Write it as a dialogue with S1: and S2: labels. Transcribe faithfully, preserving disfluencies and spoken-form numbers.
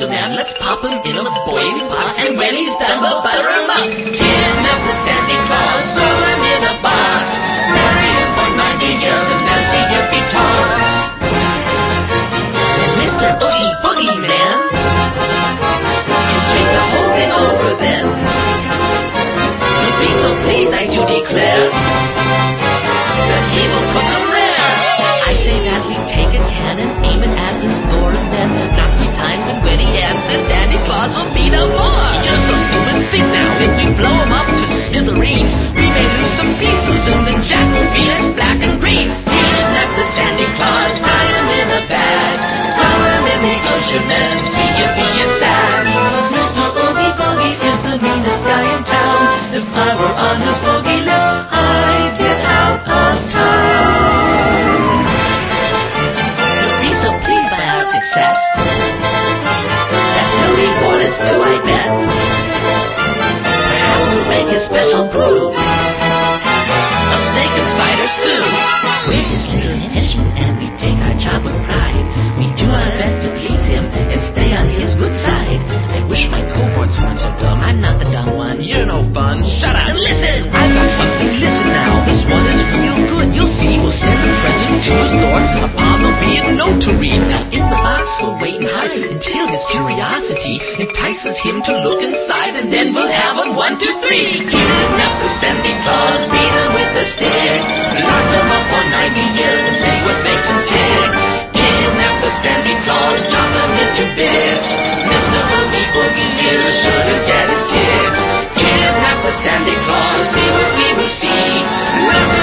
S1: the man, let's pop him in a boiling pot, and when he's done, we'll butter him up. Kidnap the Santa Claus, throw him in a box, marry him for ninety years, and then see if he talks. Mister Oogie Boogie Man can take the whole thing over then. You'll be so pleased, I do declare, that he will cook 'em rare. I say that we take a cannon, aim it at his door, and then knock three times, and when he answers, Santa Claus will be no more. You're so stupid, think now, if we blow him up to smithereens, we may lose some pieces, and then Jack will be as black and green. Kidnap the Santa Claus, tie him in a bag, throw him in the ocean, and see if he is sad. 'Cause Mister Oogie Boogie is the meanest guy in town. If I were on his boogie list, I'd get out of town. You'll be so pleased by our success that he'll reward us too, I bet. Perhaps we'll make his special brew of snake and spider stew. We're his little henchmen, and we take our job with pride. We do our best to please him and stay on his good side. I wish my cohorts weren't so dumb. I'm not the dumb one. You're no fun. Shut up and listen. I've got something. Listen now. This one is real good. You'll see. We'll send a present to his door. A palm will be a note to read. Now in the box we'll wait and hide until his curiosity entices him to look inside, and then we'll have a one, two, three. Kidnap the Santa Claus, beat him with a stick, lock him up for ninety years and see what makes him tick. Kidnap the Santa Claus, chop him into bits. Mister Oogie Boogie is sure to get his kicks. Kidnap the Santa Claus, see what we will see. Laugh